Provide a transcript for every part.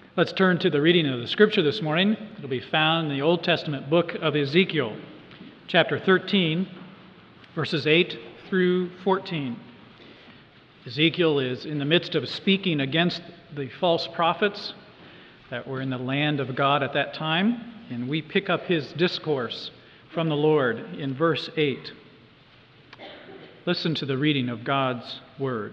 Let's turn to the reading of the Scripture this morning. It'll be found in the Old Testament book of Ezekiel, chapter 13, verses 8 through 14. Ezekiel is in the midst of speaking against the false prophets that were in the land of God at that time, and we pick up his discourse from the Lord in verse 8. Listen to the reading of God's word.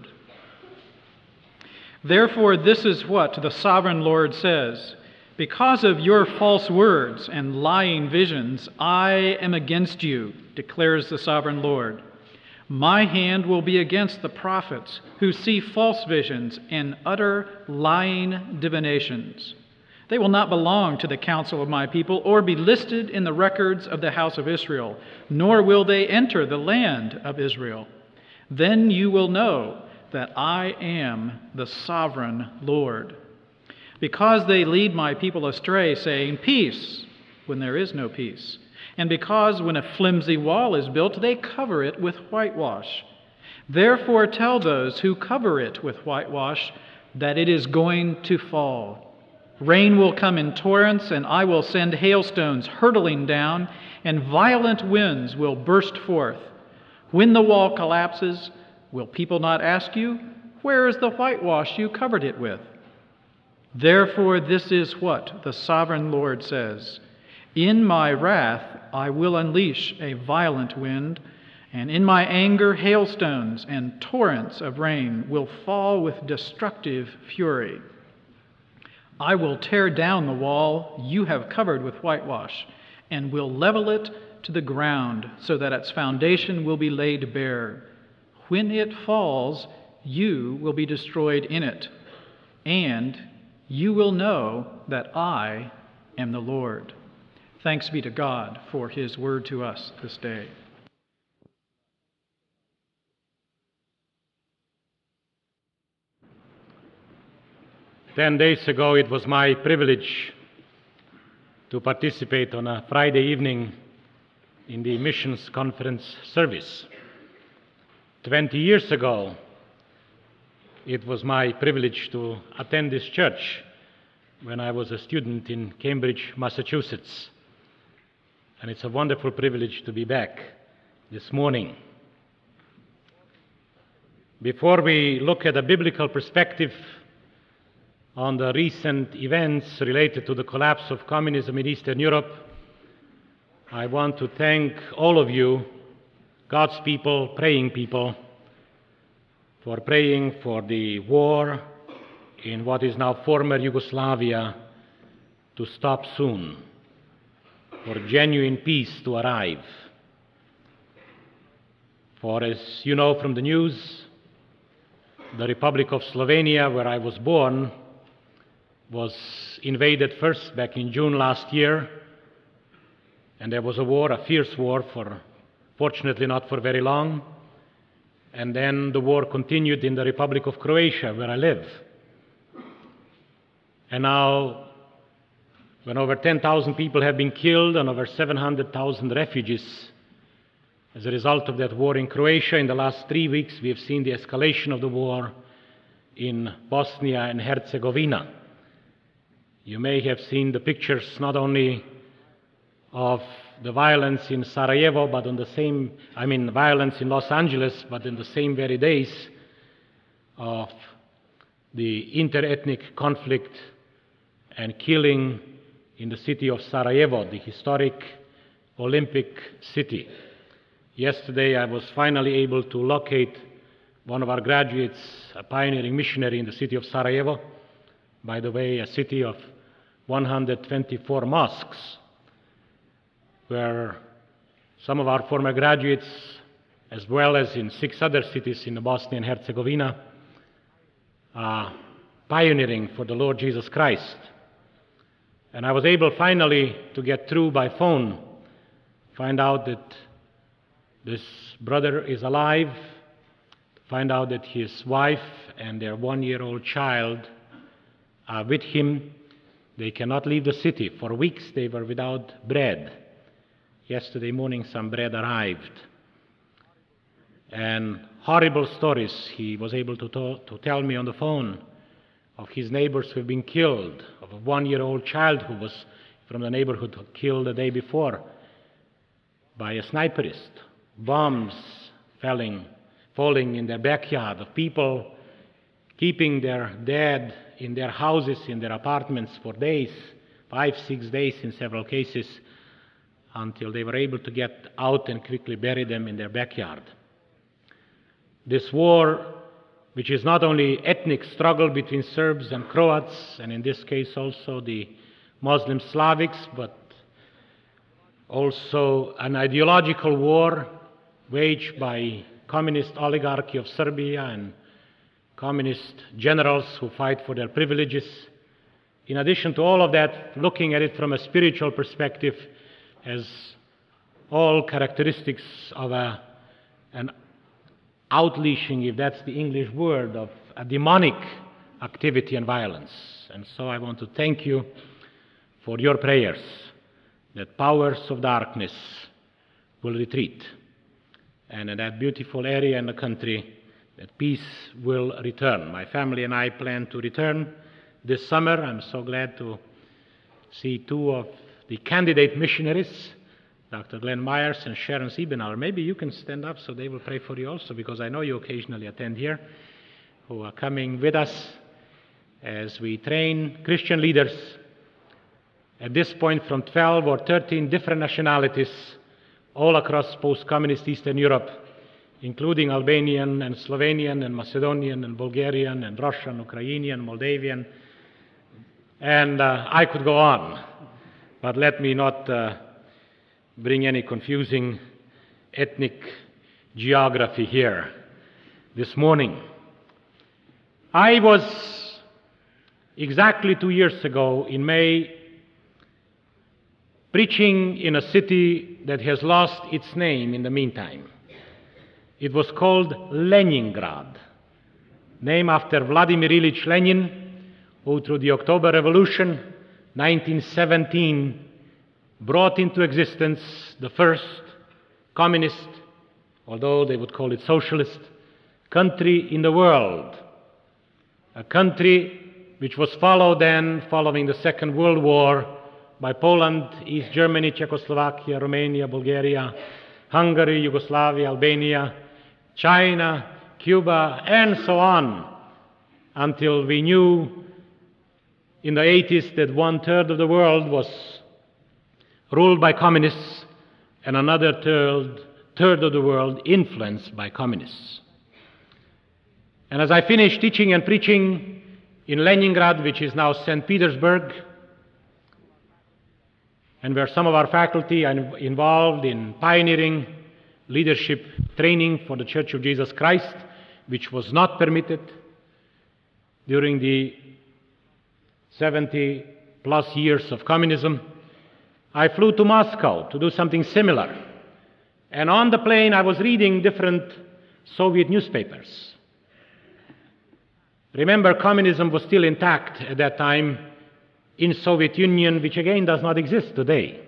Therefore, this is what the sovereign Lord says: because of your false words and lying visions, I am against you, declares the sovereign Lord. My hand will be against the prophets who see false visions and utter lying divinations. They will not belong to the council of my people or be listed in the records of the house of Israel, nor will they enter the land of Israel. Then you will know that I am the sovereign Lord. Because they lead my people astray, saying, peace, when there is no peace. And because when a flimsy wall is built, they cover it with whitewash. Therefore tell those who cover it with whitewash that it is going to fall. Rain will come in torrents, and I will send hailstones hurtling down, and violent winds will burst forth. When the wall collapses, will people not ask you, where is the whitewash you covered it with? Therefore, this is what the sovereign Lord says: in my wrath I will unleash a violent wind, and in my anger hailstones and torrents of rain will fall with destructive fury. I will tear down the wall you have covered with whitewash, and will level it to the ground, so that its foundation will be laid bare. When it falls, you will be destroyed in it, and you will know that I am the Lord. Thanks be to God for his word to us this day. Ten days ago, it was my privilege to participate on a Friday evening in the missions conference service. 20 years ago, it was my privilege to attend this church when I was a student in Cambridge, Massachusetts. And it's a wonderful privilege to be back this morning. Before we look at a biblical perspective on the recent events related to the collapse of communism in Eastern Europe, I want to thank all of you, God's people, praying people, for praying for the war in what is now former Yugoslavia to stop soon, for genuine peace to arrive. For as you know from the news, the Republic of Slovenia, where I was born, was invaded first back in June last year, and there was a war, a fierce war, fortunately not for very long. And then the war continued in the Republic of Croatia, where I live. And now, when over 10,000 people have been killed and over 700,000 refugees as a result of that war in Croatia, in the last 3 weeks we have seen the escalation of the war in Bosnia and Herzegovina. You may have seen the pictures not only of the violence in Sarajevo, but violence in Los Angeles, but in the same very days of the interethnic conflict and killing in the city of Sarajevo, the historic Olympic city. Yesterday I was finally able to locate one of our graduates, a pioneering missionary in the city of Sarajevo, by the way, a city of 124 mosques, where some of our former graduates, as well as in 6 other cities in Bosnia and Herzegovina, are pioneering for the Lord Jesus Christ. And I was able finally to get through by phone, find out that this brother is alive, find out that his wife and their 1-year-old child are with him. They cannot leave the city. For weeks they were without bread. Yesterday morning some bread arrived. And horrible stories he was able to tell me on the phone of his neighbors who have been killed, of a 1-year-old child who was from the neighborhood killed the day before by a sniperist, bombs falling in their backyard, of people keeping their dead in their houses, in their apartments for days, 5-6 days in several cases, until they were able to get out and quickly bury them in their backyard. This war, which is not only ethnic struggle between Serbs and Croats, and in this case also the Muslim Slavics, but also an ideological war waged by communist oligarchy of Serbia and communist generals who fight for their privileges. In addition to all of that, looking at it from a spiritual perspective, has all characteristics of an outleashing, if that's the English word, of a demonic activity and violence. And so I want to thank you for your prayers that powers of darkness will retreat, and in that beautiful area in the country that peace will return. My family and I plan to return this summer. I'm so glad to see two of the candidate missionaries, Dr. Glenn Myers and Sharon Siebenauer. Maybe you can stand up so they will pray for you also, because I know you occasionally attend here, who are coming with us as we train Christian leaders at this point from 12 or 13 different nationalities all across post-communist Eastern Europe, including Albanian and Slovenian and Macedonian and Bulgarian and Russian, Ukrainian, Moldavian, and I could go on, but let me not bring any confusing ethnic geography here this morning. I was exactly 2 years ago in May preaching in a city that has lost its name in the meantime. It was called Leningrad, named after Vladimir Ilyich Lenin, who through the October Revolution, 1917, brought into existence the first communist, although they would call it socialist, country in the world. A country which was followed then, following the Second World War, by Poland, East Germany, Czechoslovakia, Romania, Bulgaria, Hungary, Yugoslavia, Albania, China, Cuba, and so on, until we knew in the 80s that 1/3 of the world was ruled by communists and another third of the world influenced by communists. And as I finished teaching and preaching in Leningrad, which is now St. Petersburg, and where some of our faculty are involved in pioneering leadership training for the Church of Jesus Christ, which was not permitted during the 70-plus years of communism, I flew to Moscow to do something similar. And on the plane, I was reading different Soviet newspapers. Remember, communism was still intact at that time in Soviet Union, which again does not exist today.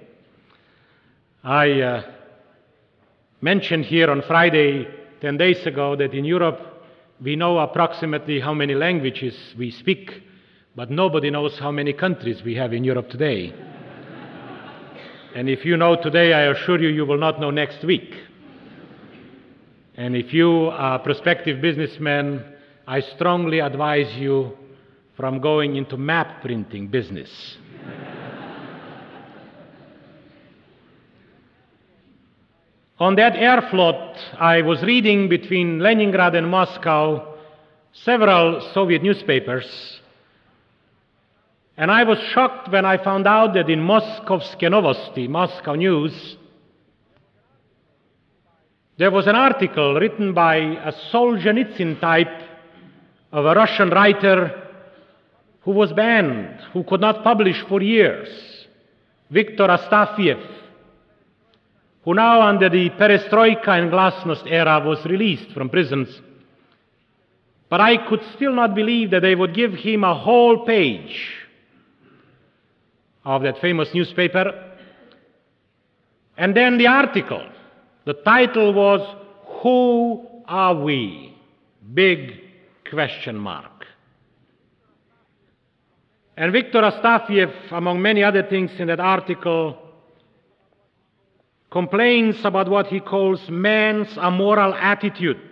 I mentioned here on Friday, 10 days ago, that in Europe we know approximately how many languages we speak, but nobody knows how many countries we have in Europe today. And if you know today, I assure you, you will not know next week. And if you are a prospective businessman, I strongly advise you from going into map printing business. On that air float, I was reading between Leningrad and Moscow several Soviet newspapers, and I was shocked when I found out that in Moskovske Novosti, Moscow News, there was an article written by a Solzhenitsyn type of a Russian writer who was banned, who could not publish for years, Viktor Astafiev, who now under the perestroika and glasnost era was released from prisons. But I could still not believe that they would give him a whole page of that famous newspaper. And then the article, the title was, "Who are we?" Big question mark. And Viktor Astafiev, among many other things in that article, complains about what he calls man's amoral attitude.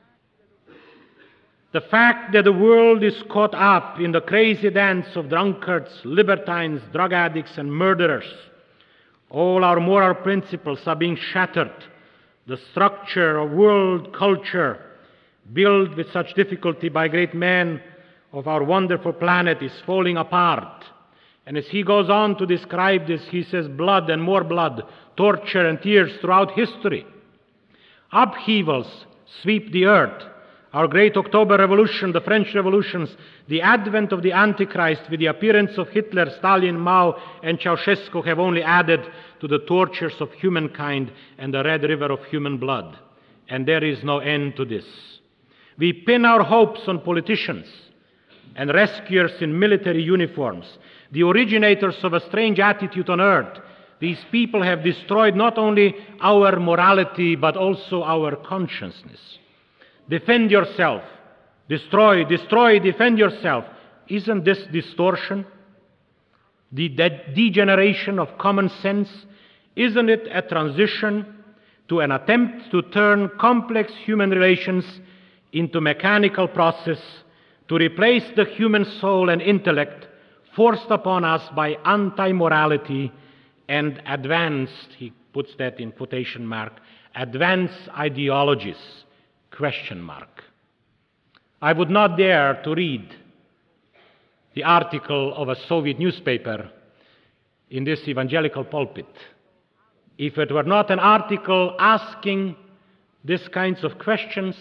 The fact that the world is caught up in the crazy dance of drunkards, libertines, drug addicts, and murderers. All our moral principles are being shattered. The structure of world culture, built with such difficulty by great men of our wonderful planet, is falling apart. And as he goes on to describe this, he says blood and more blood, torture and tears throughout history. Upheavals sweep the earth. Our great October Revolution, the French Revolutions, the advent of the Antichrist with the appearance of Hitler, Stalin, Mao, and Ceausescu have only added to the tortures of humankind and the red river of human blood. And there is no end to this. We pin our hopes on politicians and rescuers in military uniforms, the originators of a strange attitude on earth. These people have destroyed not only our morality, but also our consciousness. Defend yourself. Destroy, defend yourself. Isn't this distortion? The degeneration of common sense? Isn't it a transition to an attempt to turn complex human relations into mechanical process, to replace the human soul and intellect forced upon us by anti-morality and advanced, he puts that in quotation mark, advanced ideologies? Question mark. I would not dare to read the article of a Soviet newspaper in this evangelical pulpit if it were not an article asking these kinds of questions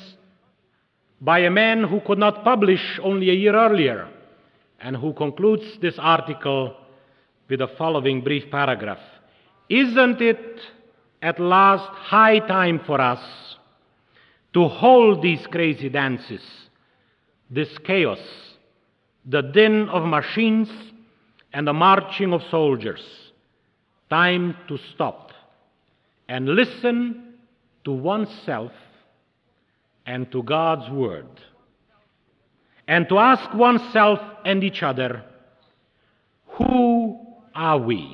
by a man who could not publish only a year earlier, and who concludes this article with the following brief paragraph. Isn't it at last high time for us to hold these crazy dances, this chaos, the din of machines and the marching of soldiers? Time to stop and listen to oneself and to God's word, and to ask oneself and each other, who are we?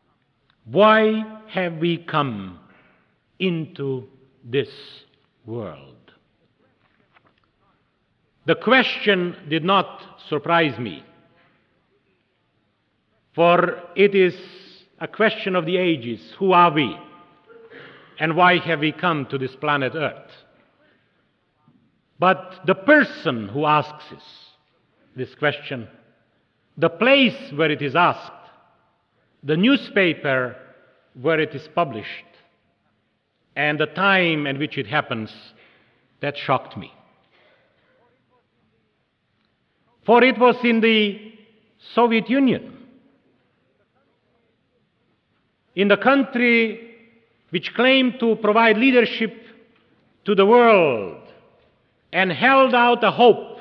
Why have we come into this world? The question did not surprise me, for it is a question of the ages. Who are we? And why have we come to this planet Earth? But the person who asks this question, the place where it is asked, the newspaper where it is published, and the time at which it happens, that shocked me. For it was in the Soviet Union, in the country which claimed to provide leadership to the world and held out a hope,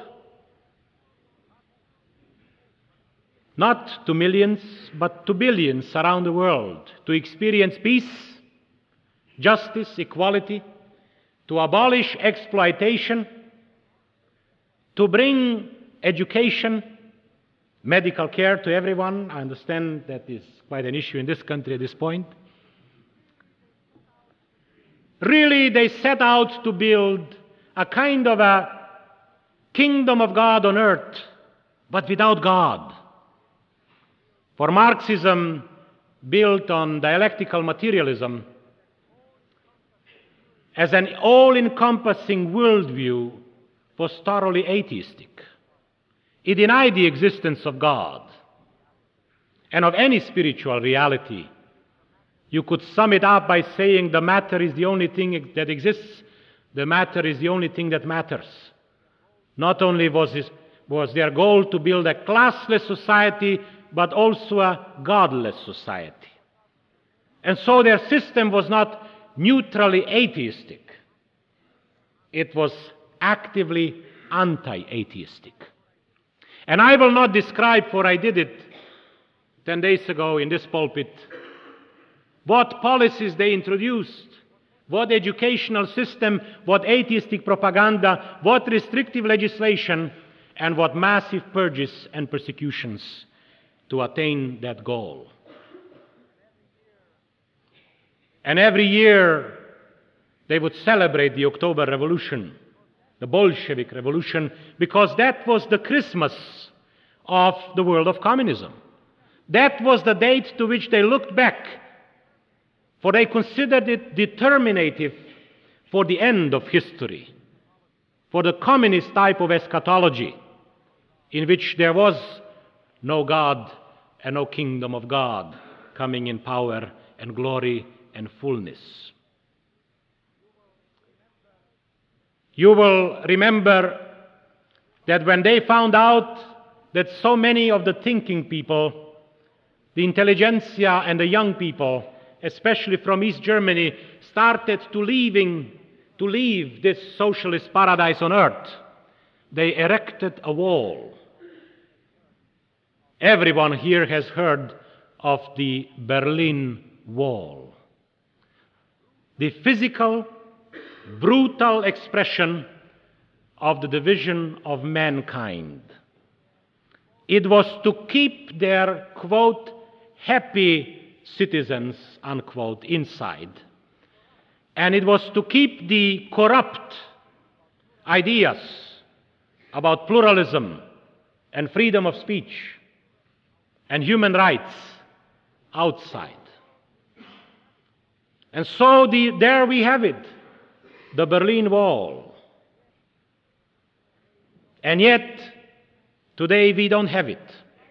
not to millions, but to billions around the world, to experience peace, justice, equality, to abolish exploitation, to bring education, medical care to everyone. I understand that is quite an issue in this country at this point. Really, they set out to build a kind of a kingdom of God on earth, but without God. For Marxism, built on dialectical materialism, as an all-encompassing worldview, was thoroughly atheistic. It denied the existence of God and of any spiritual reality. You could sum it up by saying the matter is the only thing that exists, the matter is the only thing that matters. Not only was their goal to build a classless society, but also a godless society. And so their system was not neutrally atheistic. It was actively anti-atheistic. And I will not describe, for I did it 10 days ago in this pulpit, what policies they introduced, what educational system, what atheistic propaganda, what restrictive legislation, and what massive purges and persecutions. to attain that goal. And every year they would celebrate the October Revolution, the Bolshevik Revolution, because that was the Christmas of the world of communism. That was the date to which they looked back, for they considered it determinative for the end of history, for the communist type of eschatology, in which there was no God and no kingdom of God coming in power and glory and fullness. You will remember that when they found out that so many of the thinking people, the intelligentsia and the young people, especially from East Germany, started to leave this socialist paradise on earth, they erected a wall. Everyone here has heard of the Berlin Wall. The physical, brutal expression of the division of mankind. It was to keep their, quote, happy citizens, unquote, inside. And it was to keep the corrupt ideas about pluralism and freedom of speech and human rights outside. And so there we have it, the Berlin Wall. And yet, today we don't have it.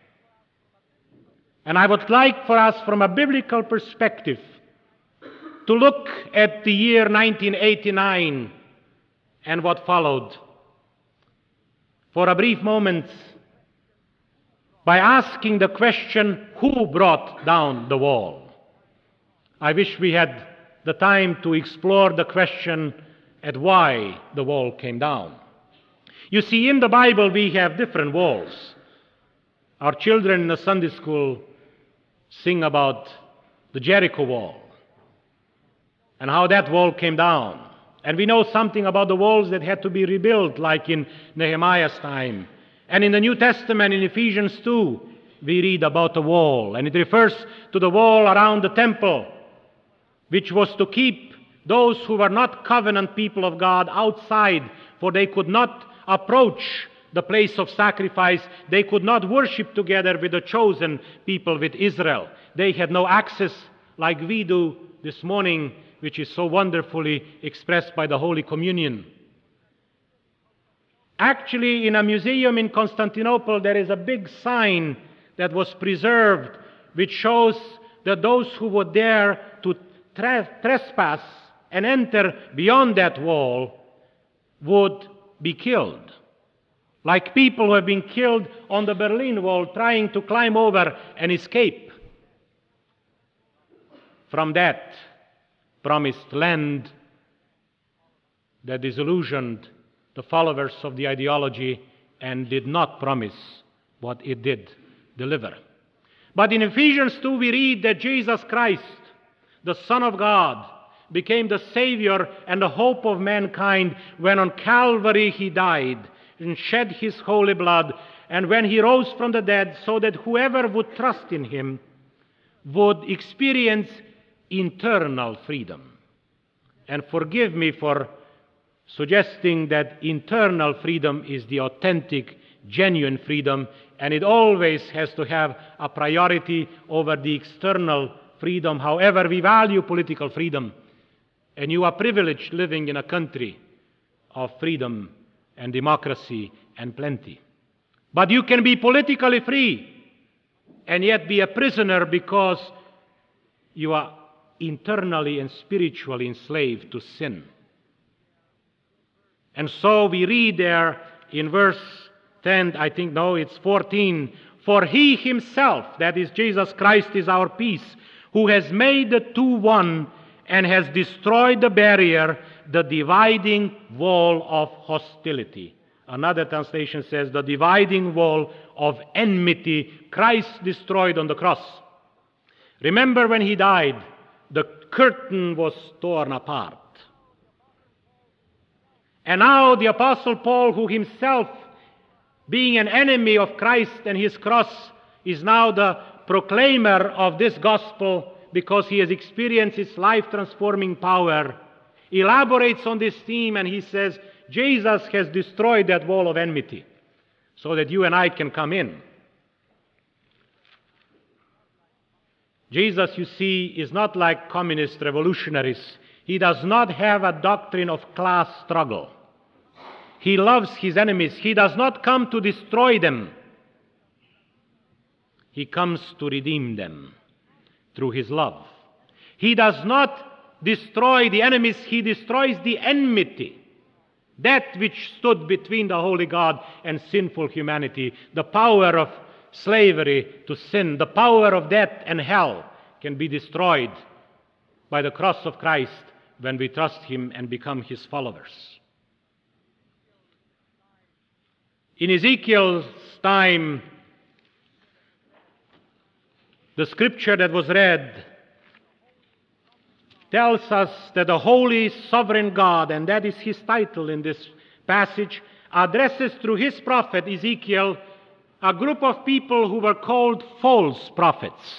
And I would like for us, from a biblical perspective, to look at the year 1989 and what followed for a brief moment by asking the question, who brought down the wall? I wish we had the time to explore the question at why the wall came down. You see, in the Bible we have different walls. Our children in the Sunday school sing about the Jericho wall and how that wall came down. And we know something about the walls that had to be rebuilt, like in Nehemiah's time. And in the New Testament, in Ephesians 2, we read about the wall. And it refers to the wall around the temple, which was to keep those who were not covenant people of God outside, for they could not approach the place of sacrifice. They could not worship together with the chosen people, with Israel. They had no access like we do this morning, which is so wonderfully expressed by the Holy Communion. Actually, in a museum in Constantinople, there is a big sign that was preserved, which shows that those who were there to trespass and enter beyond that wall would be killed. Like people who have been killed on the Berlin Wall trying to climb over and escape from that promised land that disillusioned the followers of the ideology and did not promise what it did deliver. But in Ephesians 2 we read that Jesus Christ, the Son of God, became the Savior and the hope of mankind when on Calvary He died and shed His holy blood, and when He rose from the dead, so that whoever would trust in Him would experience eternal freedom. And forgive me for suggesting that internal freedom is the authentic, genuine freedom, and it always has to have a priority over the external freedom, however we value political freedom. And you are privileged living in a country of freedom and democracy and plenty. But you can be politically free and yet be a prisoner because you are internally and spiritually enslaved to sin. And so we read there in verse 10, I think, no, it's 14, for He Himself, that is Jesus Christ, is our peace, who has made the two one and has destroyed the barrier, the dividing wall of hostility. Another translation says the dividing wall of enmity Christ destroyed on the cross. Remember when He died, the curtain was torn apart. And now the Apostle Paul, who himself, being an enemy of Christ and His cross, is now the proclaimer of this gospel because he has experienced its life-transforming power, elaborates on this theme, and he says, Jesus has destroyed that wall of enmity so that you and I can come in. Jesus, you see, is not like communist revolutionaries. He does not have a doctrine of class struggle. He loves his enemies. He does not come to destroy them. He comes to redeem them through his love. He does not destroy the enemies. He destroys the enmity, that which stood between the holy God and sinful humanity. The power of slavery to sin, the power of death and hell can be destroyed by the cross of Christ when we trust him and become his followers. In Ezekiel's time, the scripture that was read tells us that the holy sovereign God, and that is his title in this passage, addresses through his prophet Ezekiel a group of people who were called false prophets.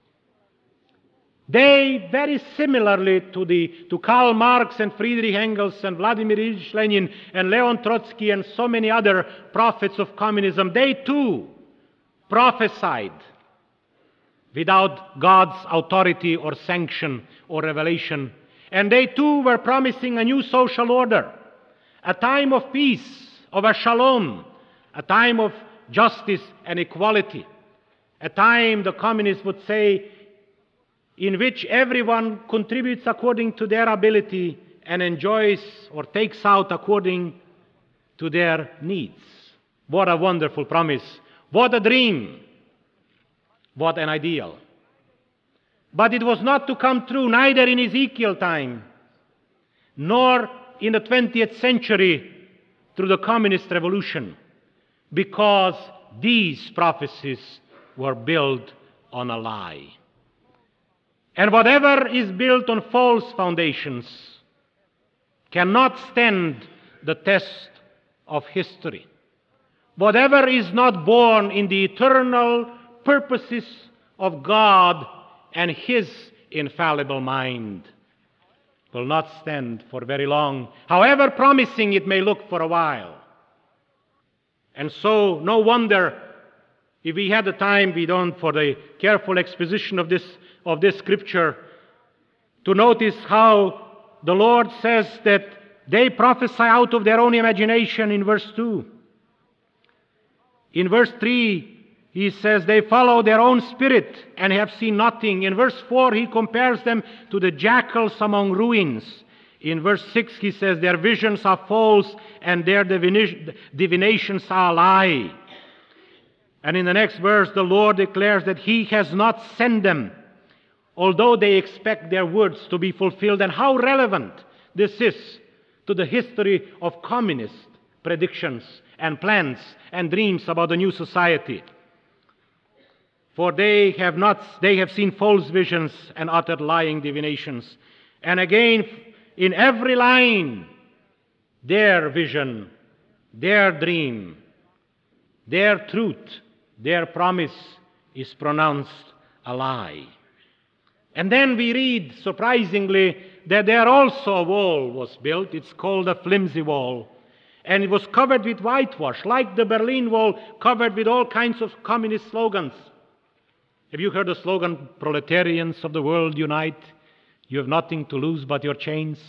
They, very similarly to Karl Marx and Friedrich Engels and Vladimir Ilyich Lenin and Leon Trotsky and so many other prophets of communism, they too prophesied without God's authority or sanction or revelation. And they too were promising a new social order, a time of peace, of a shalom, a time of justice and equality, a time, the communists would say, in which everyone contributes according to their ability and enjoys or takes out according to their needs. What a wonderful promise. What a dream. What an ideal. But it was not to come true neither in Ezekiel time nor in the 20th century through the communist revolution, because these prophecies were built on a lie. And whatever is built on false foundations cannot stand the test of history. Whatever is not born in the eternal purposes of God and his infallible mind will not stand for very long, however promising it may look for a while. And so, no wonder, if we had the time, we don't, for the careful exposition of this scripture, to notice how the Lord says that they prophesy out of their own imagination in verse 2. In verse 3, he says they follow their own spirit and have seen nothing. In verse 4, he compares them to the jackals among ruins. In verse 6, he says their visions are false and their divinations are a lie. And in the next verse, the Lord declares that he has not sent them, although they expect their words to be fulfilled. And how relevant this is to the history of communist predictions and plans and dreams about the new society. For they have seen false visions and uttered lying divinations. And again, in every line, their vision, their dream, their truth, their promise is pronounced a lie. And then we read, surprisingly, that there also a wall was built. It's called a flimsy wall. And it was covered with whitewash, like the Berlin Wall, covered with all kinds of communist slogans. Have you heard the slogan, "Proletarians of the world, unite. You have nothing to lose but your chains"?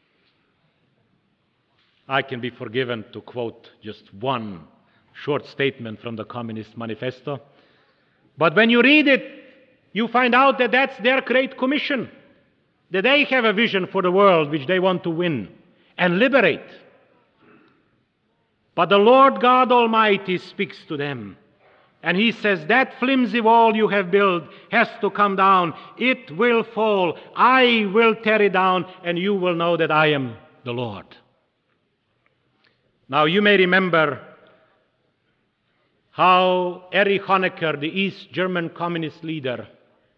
I can be forgiven to quote just one short statement from the Communist Manifesto. But when you read it, you find out that that's their great commission, that they have a vision for the world which they want to win and liberate. But the Lord God Almighty speaks to them, and he says, that flimsy wall you have built has to come down. It will fall. I will tear it down, and you will know that I am the Lord. Now you may remember how Erich Honecker, the East German communist leader,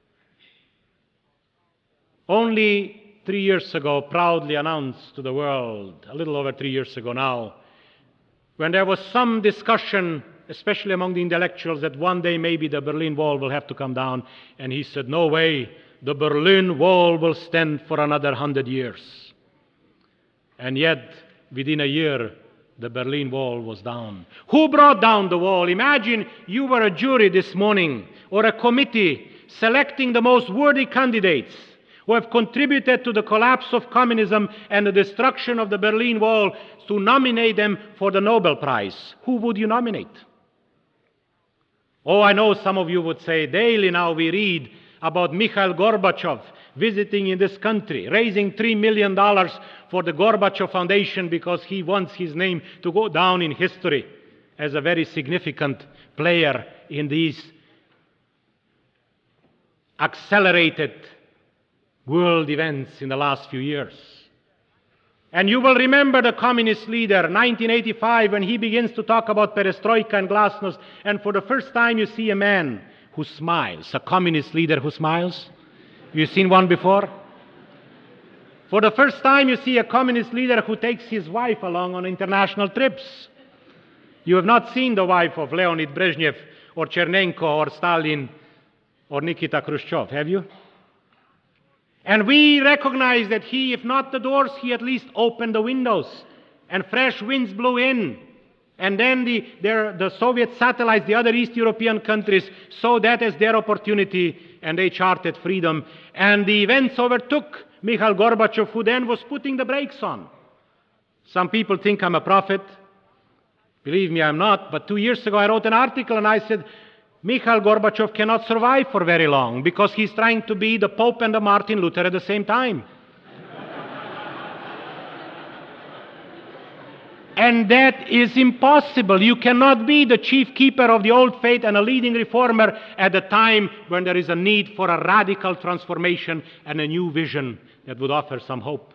only 3 years ago proudly announced to the world, a little over 3 years ago now, when there was some discussion especially among the intellectuals, that one day maybe the Berlin Wall will have to come down. And he said, no way, the Berlin Wall will stand for another 100 years. And yet, within a year, the Berlin Wall was down. Who brought down the wall? Imagine you were a jury this morning, or a committee selecting the most worthy candidates who have contributed to the collapse of communism and the destruction of the Berlin Wall, to nominate them for the Nobel Prize. Who would you nominate? Oh, I know some of you would say, daily now we read about Mikhail Gorbachev visiting in this country, raising $3 million for the Gorbachev Foundation because he wants his name to go down in history as a very significant player in these accelerated world events in the last few years. And you will remember the communist leader, 1985, when he begins to talk about perestroika and glasnost, and for the first time you see a man who smiles, a communist leader who smiles. Have you seen one before? For the first time you see a communist leader who takes his wife along on international trips. You have not seen the wife of Leonid Brezhnev or Chernenko or Stalin or Nikita Khrushchev, have you? And we recognize that he, if not the doors, he at least opened the windows, and fresh winds blew in. And then the Soviet satellites, the other East European countries, saw that as their opportunity, and they charted freedom. And the events overtook Mikhail Gorbachev, who then was putting the brakes on. Some people think I'm a prophet. Believe me, I'm not. But 2 years ago I wrote an article and I said, Mikhail Gorbachev cannot survive for very long because he's trying to be the Pope and the Martin Luther at the same time. And that is impossible. You cannot be the chief keeper of the old faith and a leading reformer at a time when there is a need for a radical transformation and a new vision that would offer some hope.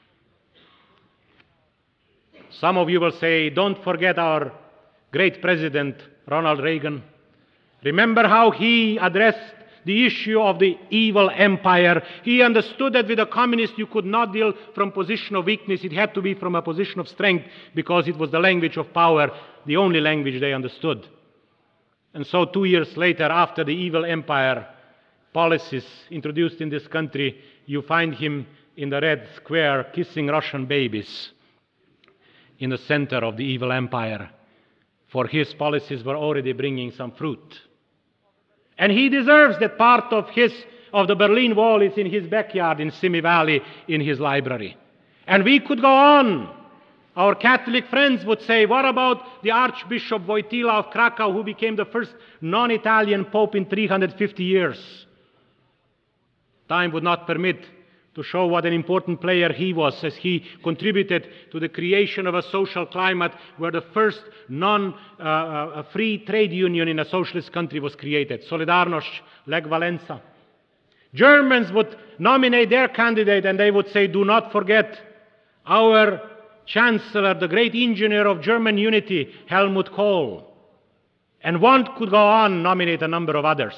Some of you will say, don't forget our great president, Ronald Reagan. Remember how he addressed the issue of the evil empire. He understood that with a communist you could not deal from a position of weakness. It had to be from a position of strength because it was the language of power, the only language they understood. And so 2 years later, after the evil empire policies introduced in this country, you find him in the Red Square kissing Russian babies in the center of the evil empire. For his policies were already bringing some fruit. And he deserves that part of the Berlin Wall is in his backyard in Simi Valley in his library. And we could go on. Our Catholic friends would say, what about the Archbishop Wojtyla of Krakow, who became the first non-Italian pope in 350 years? Time would not permit to show what an important player he was as he contributed to the creation of a social climate where the first free trade union in a socialist country was created, Solidarność, Lech Walesa. Germans would nominate their candidate and they would say, do not forget our chancellor, the great engineer of German unity, Helmut Kohl. And one could go on, nominate a number of others.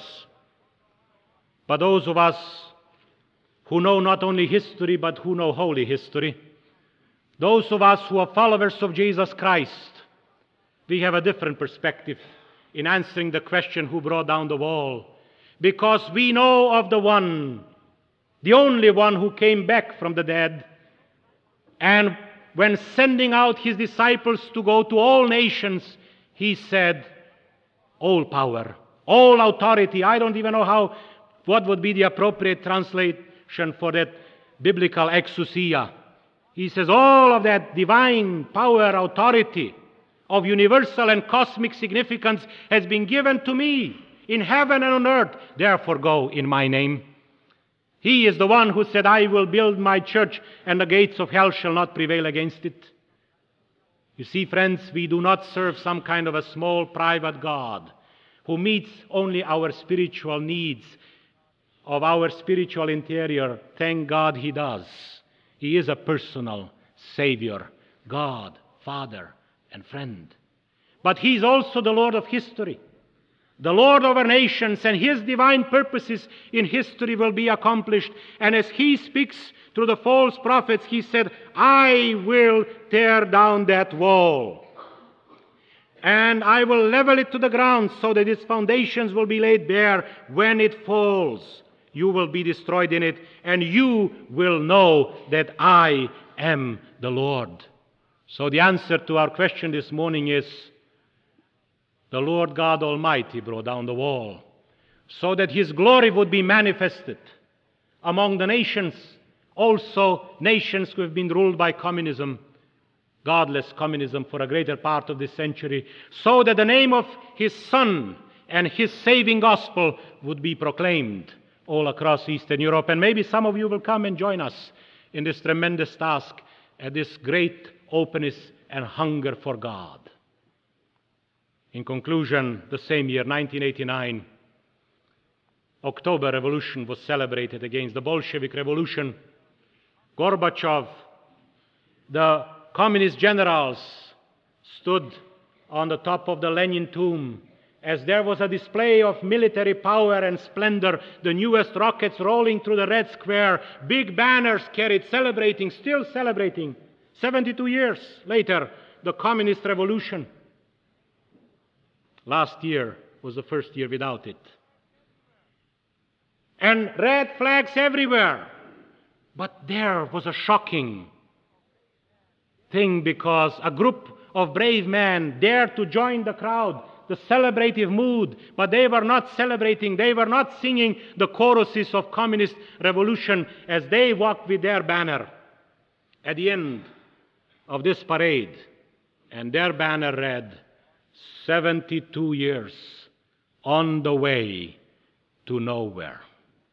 But those of us who know not only history, but who know holy history, those of us who are followers of Jesus Christ, we have a different perspective in answering the question, who brought down the wall? Because we know of the one, the only one who came back from the dead, and when sending out his disciples to go to all nations, he said, all power, all authority. I don't even know what would be the appropriate translation for that biblical exousia. He says, all of that divine power, authority of universal and cosmic significance has been given to me in heaven and on earth. Therefore go in my name. He is the one who said, I will build my church and the gates of hell shall not prevail against it. You see, friends, we do not serve some kind of a small private God who meets only our spiritual needs of our spiritual interior. Thank God he does. He is a personal Savior, God, Father, and friend. But he is also the Lord of history, the Lord of our nations, and his divine purposes in history will be accomplished. And as he speaks through the false prophets, he said, I will tear down that wall. and I will level it to the ground so that its foundations will be laid bare. When it falls, you will be destroyed in it, and you will know that I am the Lord. So the answer to our question this morning is, the Lord God Almighty brought down the wall so that His glory would be manifested among the nations, also nations who have been ruled by communism, godless communism for a greater part of this century, so that the name of His Son and His saving gospel would be proclaimed all across Eastern Europe. And maybe some of you will come and join us in this tremendous task, at this great openness and hunger for God. In conclusion, the same year, 1989, October Revolution was celebrated against the Bolshevik Revolution. Gorbachev, the communist generals, stood on the top of the Lenin tomb as there was a display of military power and splendor, the newest rockets rolling through the Red Square, big banners carried, celebrating, still celebrating, 72 years later, the communist revolution. Last year was the first year without it. And red flags everywhere. But there was a shocking thing, because a group of brave men dared to join the crowd, the celebrative mood, but they were not celebrating, they were not singing the choruses of communist revolution as they walked with their banner at the end of this parade. And their banner read, 72 years on the way to nowhere.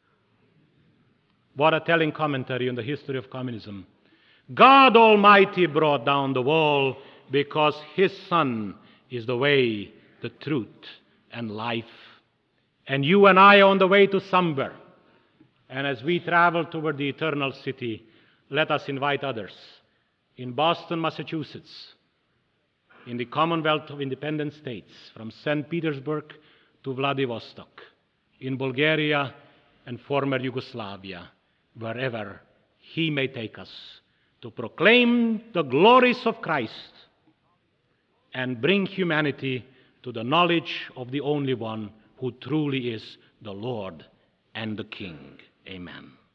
What a telling commentary on the history of communism. God Almighty brought down the wall because His Son is the way, the truth, and life. And you and I are on the way to somewhere. And as we travel toward the eternal city, let us invite others. In Boston, Massachusetts, in the Commonwealth of Independent States, from St. Petersburg to Vladivostok, in Bulgaria and former Yugoslavia, wherever He may take us, to proclaim the glories of Christ and bring humanity to the knowledge of the only one who truly is the Lord and the King. Amen.